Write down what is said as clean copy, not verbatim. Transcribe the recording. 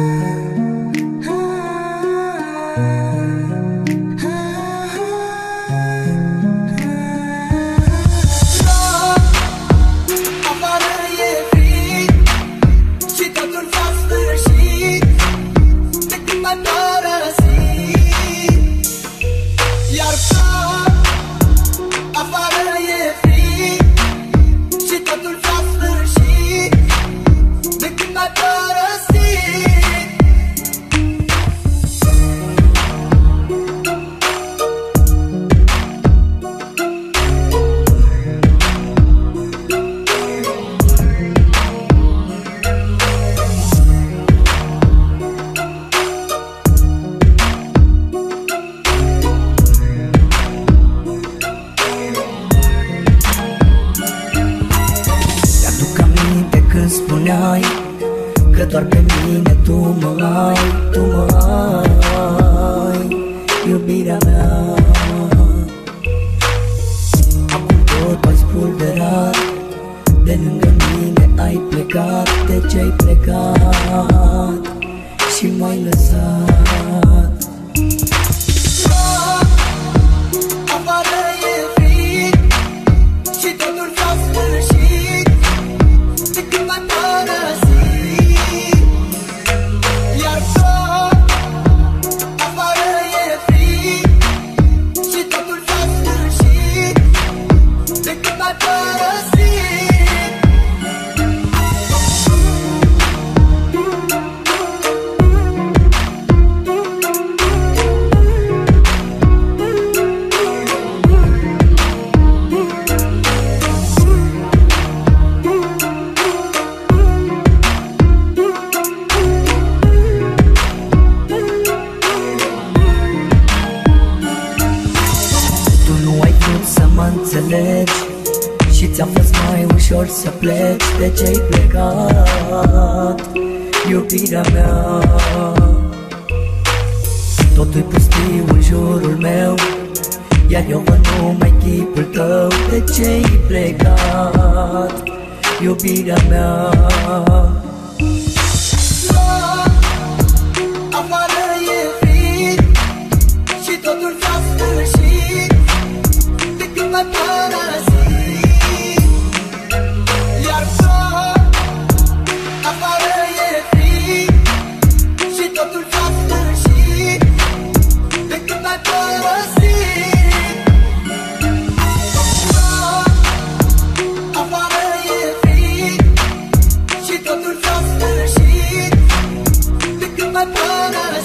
Spuneai că doar pe mine tu mă ai, iubirea mea. Acum tot ai spulberat, de lângă mine ai plecat. De ce ai plecat și m-ai lăsat? Afară e frig și totul s-a sfârșit de când m-ai părăsit. Iar tot afară e frig și totul s-a sfârșit de când m-ai părăsit. Înțelegi și ți-a fost mai ușor să pleci. De ce-ai plecat, iubirea mea? Totul-i pustiu în jurul meu, iar eu văd numai chipul tău. De ce-ai plecat, iubirea mea? Afară e frig și totul s-a sfârșit de când m-ai părăsit. Iar tot afară e frig și totul s-a sfârșit de când m-ai părăsit. Tot afară e frig și totul s-a sfârșit de când m-ai părăsit.